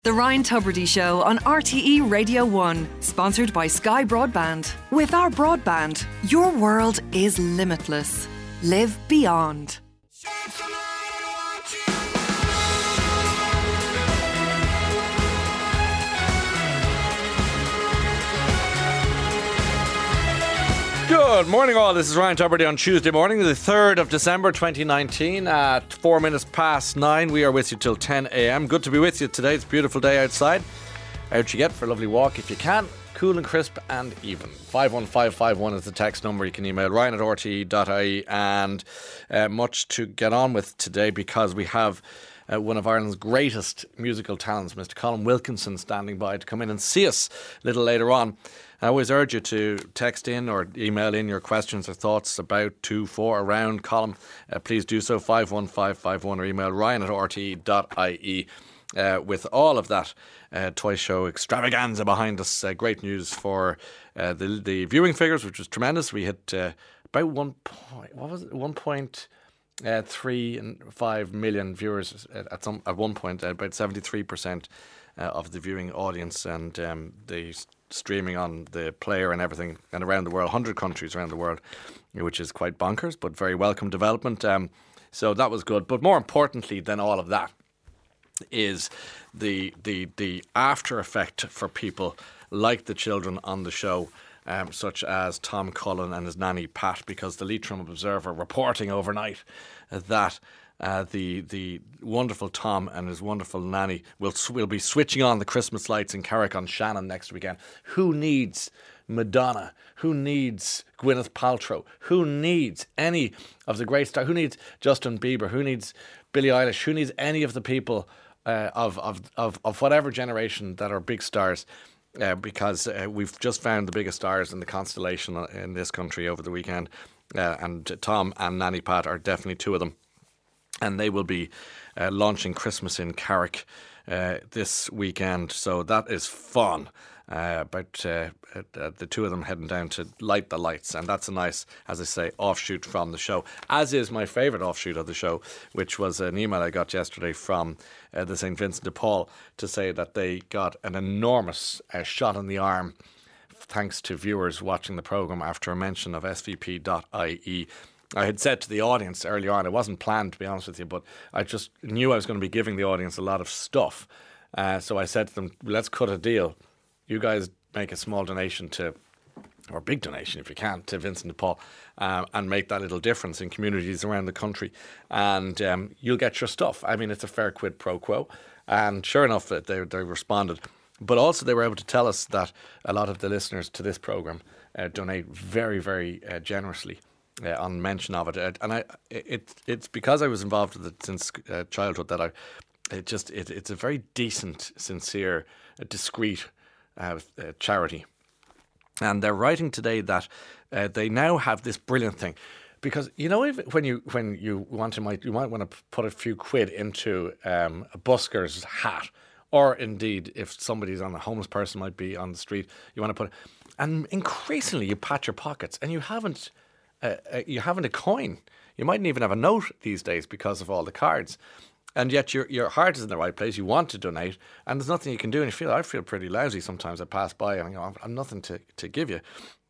The Ryan Tubridy Show on RTE Radio 1, sponsored by Sky Broadband. With our broadband, your world is limitless. Live beyond. Good morning all, this is Ryan Tubridy on Tuesday morning, the 3rd of December 2019 at 4 minutes past 9. We are with you till 10 a.m. Good to be with you today. It's a beautiful day outside. Out you get for a lovely walk if you can. Cool and crisp and even. 51551 is the text number. You can email ryan@rte.ie and much to get on with today because we have one of Ireland's greatest musical talents, Mr. Colm Wilkinson, standing by to come in and see us a little later on. I always urge you to text in or email in your questions or thoughts about, to, for, around Colm. Please do so, 51551, or email ryan@rte.ie. With all of that toy show extravaganza behind us, great news for the viewing figures, which was tremendous. We hit about 1.35 million viewers at one point, about 73% of the viewing audience, and the streaming on the player and everything, and around the world, 100 countries around the world, which is quite bonkers, but very welcome development. So that was good. But more importantly than all of that is the after effect for people like the children on the show, such as Tom Cullen and his nanny Pat, because the Leitrim Observer reporting overnight that the wonderful Tom and his wonderful nanny will be switching on the Christmas lights in Carrick-on-Shannon next weekend. Who needs Madonna? Who needs Gwyneth Paltrow? Who needs any of the great stars? Who needs Justin Bieber? Who needs Billie Eilish? Who needs any of the people of whatever generation that are big stars? Because we've just found the biggest stars in the constellation in this country over the weekend, and Tom and Nanny Pat are definitely two of them. And they will be launching Christmas in Carrick this weekend. So that is fun. The two of them heading down to light the lights. And that's a nice, as I say, offshoot from the show. As is my favourite offshoot of the show, which was an email I got yesterday from the St. Vincent de Paul to say that they got an enormous shot in the arm thanks to viewers watching the programme after a mention of svp.ie. I had said to the audience early on, it wasn't planned to be honest with you, but I just knew I was going to be giving the audience a lot of stuff. So I said to them, let's cut a deal. You guys make a small donation or a big donation if you can, to Vincent de Paul, and make that little difference in communities around the country. And you'll get your stuff. I mean, it's a fair quid pro quo. And sure enough, they responded. But also they were able to tell us that a lot of the listeners to this programme donate very, very generously. On mention of it, and it's because I was involved with it since childhood that it's a very decent, sincere, discreet charity, and they're writing today that they now have this brilliant thing, because you know when you might want to put a few quid into a busker's hat, or indeed if somebody's on a homeless person might be on the street, you want to put, and increasingly you pat your pockets and you haven't a coin. You mightn't even have a note these days because of all the cards. And yet your heart is in the right place. You want to donate, and there's nothing you can do. And I feel pretty lousy sometimes. I pass by and I go, I've nothing to give you.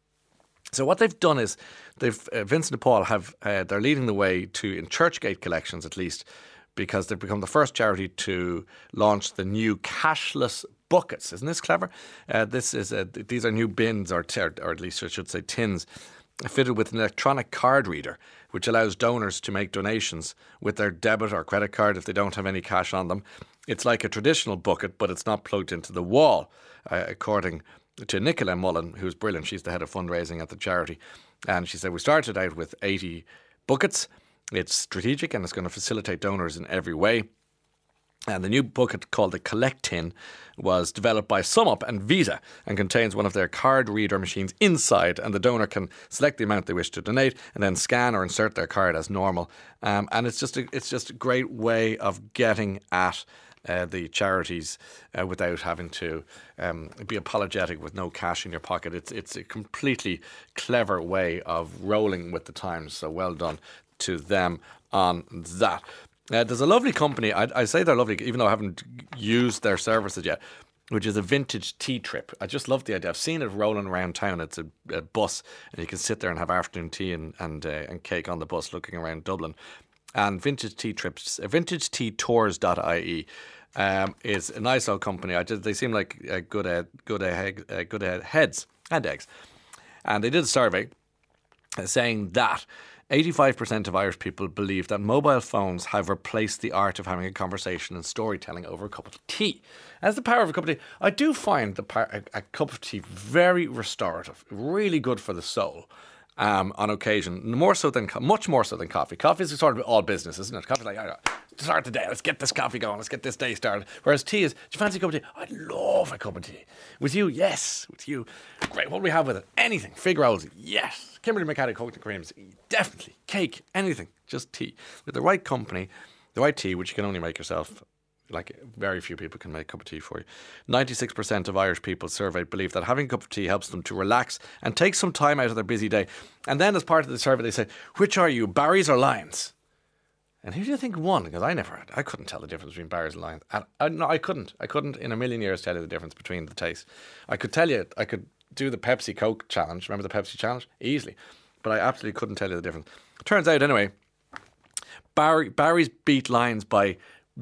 So what they've done is Vincent de Paul they're leading the way in Churchgate collections at least, because they've become the first charity to launch the new cashless buckets. Isn't this clever? These are new bins, or at least I should say tins, fitted with an electronic card reader, which allows donors to make donations with their debit or credit card if they don't have any cash on them. It's like a traditional bucket, but it's not plugged into the wall, according to Nicola Mullen, who's brilliant. She's the head of fundraising at the charity. And she said, we started out with 80 buckets. It's strategic and it's going to facilitate donors in every way. And the new bucket, called the Collect Tin, was developed by SumUp and Visa and contains one of their card reader machines inside, and the donor can select the amount they wish to donate and then scan or insert their card as normal. And it's just a great way of getting at the charities without having to be apologetic with no cash in your pocket. It's a completely clever way of rolling with the times. So well done to them on that. There's a lovely company, I say they're lovely, even though I haven't used their services yet, which is a vintage tea trip. I just love the idea. I've seen it rolling around town. It's a bus, and you can sit there and have afternoon tea and cake on the bus looking around Dublin. And vintage tea trips, vintageteatours.ie is a nice old company. They seem like good heads and eggs. And they did a survey saying that 85% of Irish people believe that mobile phones have replaced the art of having a conversation and storytelling over a cup of tea. As the power of a cup of tea, I do find a cup of tea very restorative, really good for the soul. On occasion, much more so than coffee. Coffee is sort of all business, isn't it? Coffee's like, start the day, let's get this coffee going, let's get this day started. Whereas tea is, do you fancy a cup of tea? I love a cup of tea. With you, yes. With you, great. What do we have with it? Anything. Fig rolls, yes. Kimberly McCaddy coconut creams, definitely. Cake, anything. Just tea. With the right company, the right tea, which you can only make yourself. Like, very few people can make a cup of tea for you. 96% of Irish people surveyed believe that having a cup of tea helps them to relax and take some time out of their busy day. And then as part of the survey they said, which are you, Barry's or Lions? And who do you think won? Because I couldn't tell the difference between Barry's and Lions. No, I couldn't in a million years tell you the difference between the taste. I could tell you, I could do the Pepsi Coke challenge. Remember the Pepsi challenge? Easily. But I absolutely couldn't tell you the difference. Turns out anyway, Barry's beat Lions by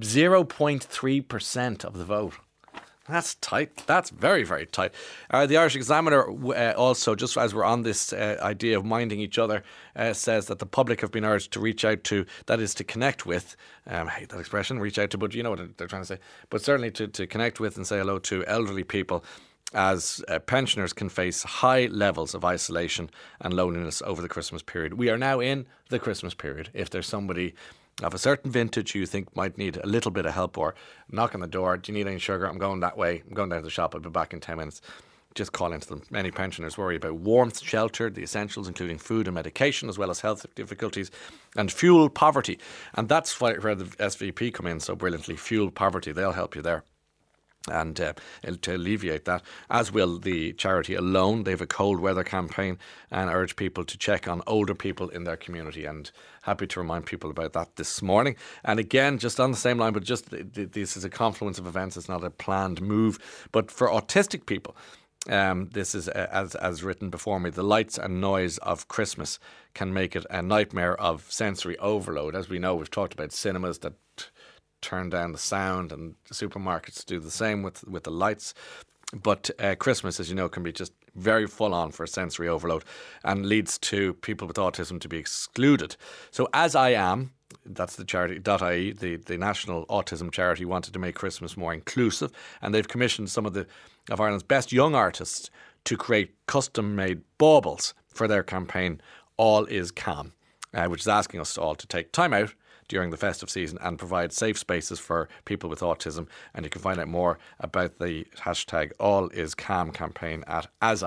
0.3% of the vote. That's tight. That's very, very tight. The Irish Examiner also, just as we're on this idea of minding each other, says that the public have been urged to reach out to, that is to connect with, I hate that expression, reach out to, but you know what they're trying to say, but certainly to connect with and say hello to elderly people, as pensioners can face high levels of isolation and loneliness over the Christmas period. We are now in the Christmas period. If there's somebody of a certain vintage you think might need a little bit of help, or knock on the door, do you need any sugar? I'm going that way. I'm going down to the shop. I'll be back in 10 minutes. Just call into them. Many pensioners worry about warmth, shelter, the essentials, including food and medication, as well as health difficulties and fuel poverty. And that's where the SVP come in so brilliantly. Fuel poverty. They'll help you there. And to alleviate that, as will the charity Alone. They have a cold weather campaign and urge people to check on older people in their community, and happy to remind people about that this morning. And again, just on the same line, but just this is a confluence of events, it's not a planned move. But for autistic people, this is, as written before me, the lights and noise of Christmas can make it a nightmare of sensory overload. As we know, we've talked about cinemas that turn down the sound, and the supermarkets do the same with the lights. But Christmas, as you know, can be just very full on for sensory overload and leads to people with autism to be excluded. So As I Am, that's the charity.ie, the national autism charity, wanted to make Christmas more inclusive, and they've commissioned some of Ireland's best young artists to create custom-made baubles for their campaign All Is Calm, which is asking us all to take time out during the festive season and provide safe spaces for people with autism. And you can find out more about the hashtag AllIsCalm campaign at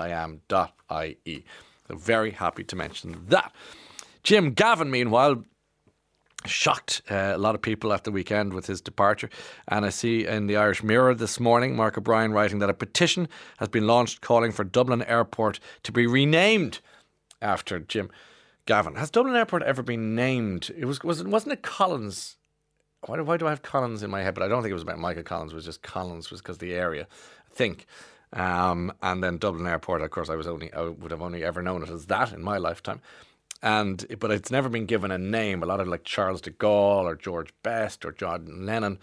asiam.ie. So very happy to mention that. Jim Gavin, meanwhile, shocked a lot of people at the weekend with his departure. And I see in the Irish Mirror this morning, Mark O'Brien writing that a petition has been launched calling for Dublin Airport to be renamed after Jim Gavin. Has Dublin Airport ever been named? Wasn't it Collins? Why do I have Collins in my head? But I don't think it was about Michael Collins. It was just Collins, was because the area, I think. And then Dublin Airport, of course, I would have only ever known it as that in my lifetime. But it's never been given a name. A lot of like Charles de Gaulle or George Best or John Lennon.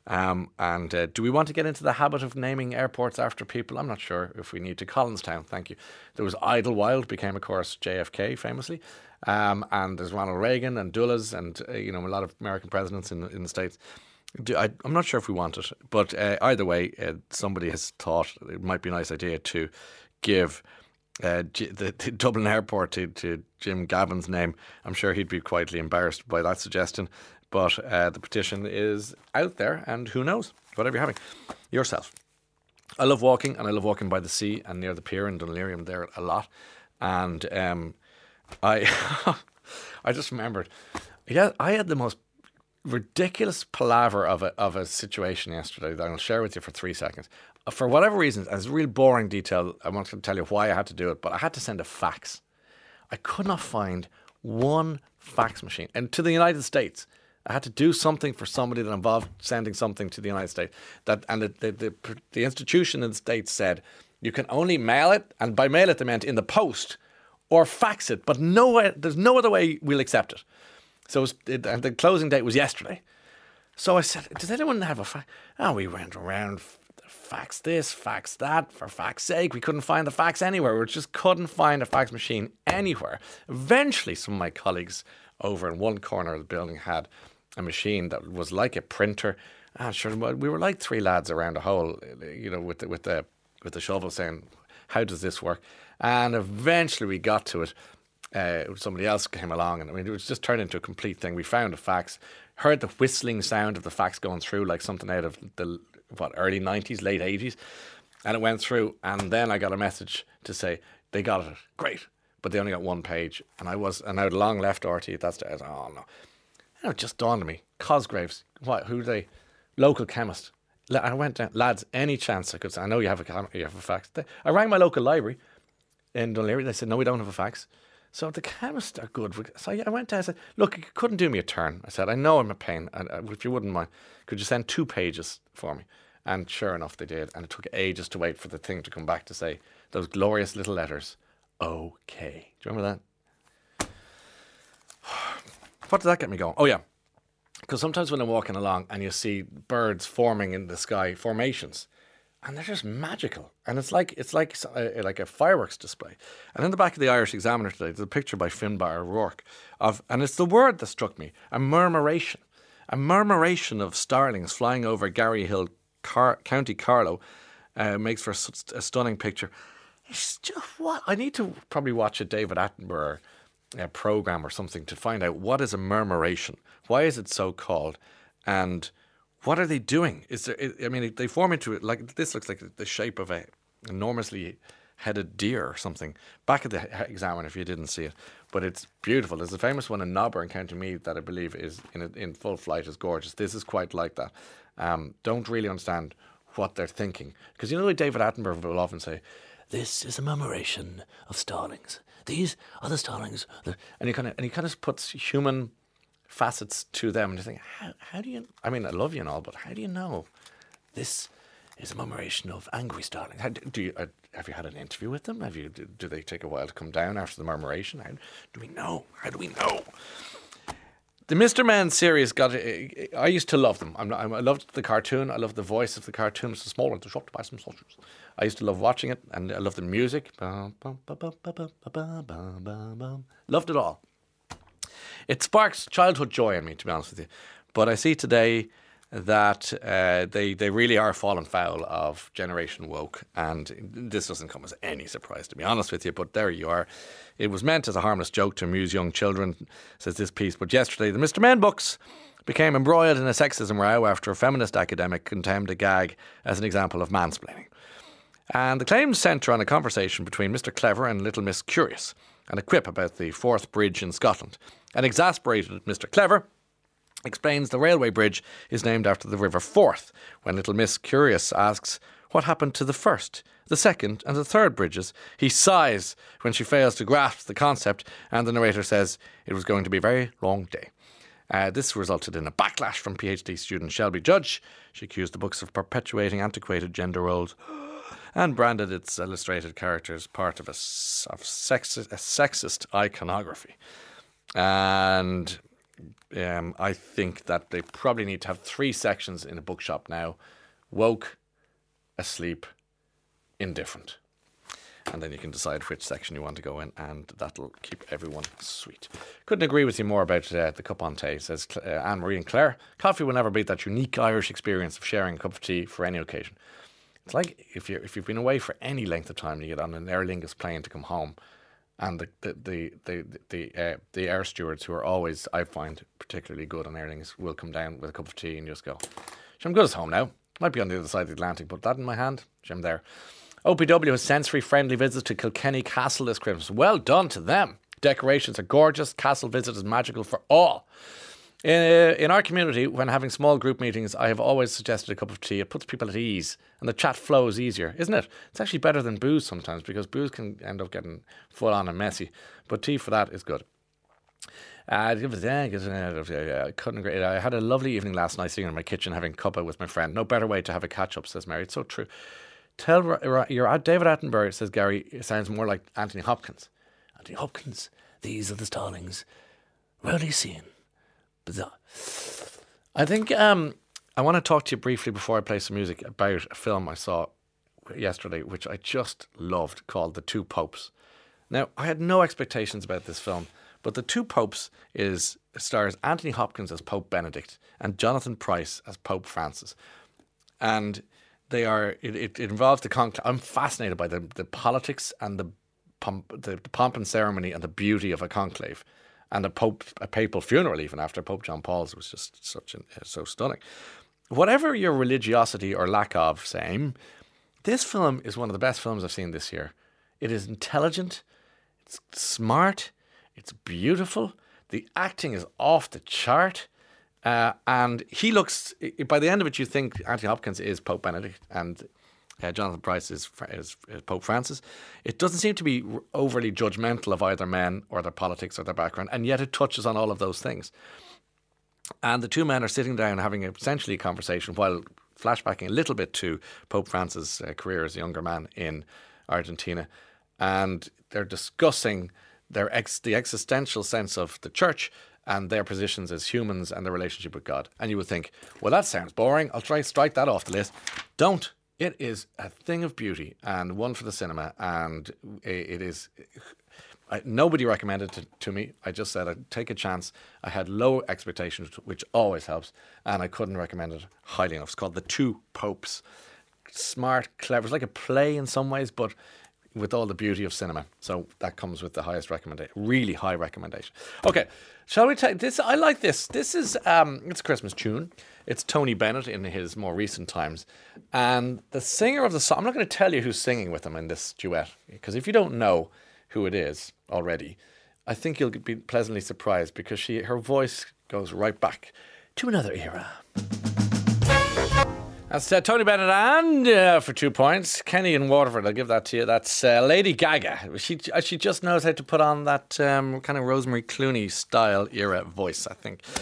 Do we want to get into the habit of naming airports after people? I'm not sure if we need to. Collinstown, thank you. There was Idlewild, became, of course, JFK famously. And there's Ronald Reagan and Dulles and, a lot of American presidents in the States. I'm not sure if we want it. But either way, somebody has thought it might be a nice idea to give the Dublin Airport to Jim Gavin's name. I'm sure he'd be quietly embarrassed by that suggestion. But the petition is out there, and who knows, whatever you're having yourself. I love walking, and I love walking by the sea and near the pier in Dún Laoghaire there a lot. And I just remembered, I had the most ridiculous palaver of a situation yesterday that I'll share with you for 3 seconds. For whatever reason, as a real boring detail, I want to tell you why I had to do it, but I had to send a fax. I could not find one fax machine. And to the United States, I had to do something for somebody that involved sending something to the United States. And the institution in the States said, you can only mail it, and by mail it they meant in the post, or fax it, but there's no other way we'll accept it. So and the closing date was yesterday. So I said, does anyone have a fax? Oh, we went around, fax this, fax that, for fax's sake. We couldn't find the fax anywhere. We just couldn't find a fax machine anywhere. Eventually, some of my colleagues over in one corner of the building had a machine that was like a printer. And sure, we were like three lads around a hole, with the shovel saying, how does this work? And eventually we got to it. Somebody else came along, and it was just turned into a complete thing. We found a fax, heard the whistling sound of the fax going through like something out of the early 90s, late 80s, and it went through. And then I got a message to say they got it, great, but they only got one page. And I had long left RT at that stage. Oh no, and it just dawned on me, Cosgraves, who are they? Local chemist. I went down, lads, any chance I could say, I know you have a fax. I rang my local library in Dún Laoghaire. They said, no, we don't have a fax. So the chemists are good. So I went down and said, look, you couldn't do me a turn. I said, I know I'm a pain. If you wouldn't mind, could you send 2 pages for me? And sure enough, they did. And it took ages to wait for the thing to come back to say those glorious little letters, OK. Do you remember that? What did that get me going? Oh, yeah. Because sometimes when I'm walking along and you see birds forming in the sky, formations, and they're just magical. And it's like a fireworks display. And in the back of the Irish Examiner today, there's a picture by Finbar O'Rourke and it's the word that struck me, a murmuration of starlings flying over Garryhill, County Carlow, makes for a stunning picture. It's just what I need to probably watch a David Attenborough program or something to find out what is a murmuration. Why is it so called? And what are they doing? They form into it like this. Looks like the shape of a enormously headed deer or something. Back at the Examiner, if you didn't see it, but it's beautiful. There's a famous one in Nobber in County Meath that I believe is in full flight. Is gorgeous. This is quite like that. Don't really understand what they're thinking, because David Attenborough will often say, "This is a murmuration of starlings. These are the starlings," and he kind of puts human facets to them, and you think, how do you? I mean, I love you and all, but how do you know this is a murmuration of angry starlings? Have you had an interview with them? Do they take a while to come down after the murmuration? How do we know? The Mr. Men series I used to love them. I loved the cartoon. I loved the voice of the cartoon. It's small and to shop to buy some sausages. I used to love watching it, and I loved the music. Loved it all. It sparks childhood joy in me, to be honest with you. But I see today that they really are falling foul of Generation Woke, and this doesn't come as any surprise, to be honest with you, but there you are. It was meant as a harmless joke to amuse young children, says this piece, but yesterday the Mr. Men books became embroiled in a sexism row after a feminist academic condemned a gag as an example of mansplaining. And the claims centre on a conversation between Mr. Clever and Little Miss Curious, and a quip about the Forth Bridge in Scotland. An exasperated Mr. Clever explains the railway bridge is named after the River Forth, when Little Miss Curious asks what happened to the first, the second and the third bridges. He sighs when she fails to grasp the concept, and the narrator says it was going to be a very long day. This resulted in a backlash from PhD student Shelby Judge. She accused the books of perpetuating antiquated gender roles and branded its illustrated characters part of a sexist iconography. And I think that they probably need to have 3 sections in a bookshop now: woke, asleep, indifferent. And then you can decide which section you want to go in, and that'll keep everyone sweet. Couldn't agree with you more about the cup on tea, says Anne-Marie and Claire. Coffee will never beat that unique Irish experience of sharing a cup of tea for any occasion. It's like if you've been away for any length of time and you get on an Aer Lingus plane to come home, and the air stewards, who are always, I find, particularly good on Aer Lingus, will come down with a cup of tea and just go, I'm good as home now. Might be on the other side of the Atlantic, but that in my hand, I'm there. OPW has sensory-friendly visits to Kilkenny Castle this Christmas. Well done to them. Decorations are gorgeous. Castle visit is magical for all. In our community, when having small group meetings, I have always suggested a cup of tea. It puts people at ease and the chat flows easier, isn't it? It's actually better than booze sometimes, because booze can end up getting full on and messy. But tea for that is good. I couldn't agree. I had a lovely evening last night sitting in my kitchen having cuppa with my friend. No better way to have a catch-up, says Mary. It's so true. You're David Attenborough, says Gary. It sounds more like Anthony Hopkins. Anthony Hopkins, these are the Stallings. Rarely seen. Bizarre. I think I want to talk to you briefly before I play some music about a film I saw yesterday, which I just loved, called The Two Popes. Now, I had no expectations about this film, but The Two Popes stars Anthony Hopkins as Pope Benedict and Jonathan Pryce as Pope Francis. And it involves the conclave. I'm fascinated by the politics and the pomp and ceremony and the beauty of a conclave. And a papal funeral, even after Pope John Paul's, was just so stunning. Whatever your religiosity or lack of, same, this film is one of the best films I've seen this year. It is intelligent, it's smart, it's beautiful, the acting is off the chart, and he looks, by the end of it, you think Anthony Hopkins is Pope Benedict and Jonathan Pryce is Pope Francis. It doesn't seem to be overly judgmental of either men or their politics or their background, and yet it touches on all of those things. And the two men are sitting down having essentially a conversation while flashbacking a little bit to Pope Francis' career as a younger man in Argentina. And they're discussing the existential sense of the church and their positions as humans and their relationship with God. And you would think, well, that sounds boring. I'll try to strike that off the list. Don't. It is a thing of beauty and one for the cinema, and it is. Nobody recommended it to me. I just said I'd take a chance. I had low expectations, which always helps, and I couldn't recommend it highly enough. It's called The Two Popes. Smart, clever. It's like a play in some ways, but with all the beauty of cinema. So that comes with the highest recommendation, really high recommendation. Okay, shall we take this? I like this. This is it's a Christmas tune. It's Tony Bennett in his more recent times. And the singer of the song, I'm not going to tell you who's singing with him in this duet, because if you don't know who it is already, I think you'll be pleasantly surprised, because her voice goes right back to another era. That's Tony Bennett, and for 2 points, Kenny in Waterford. I'll give that to you. That's Lady Gaga. She just knows how to put on that kind of Rosemary Clooney style era voice, I think.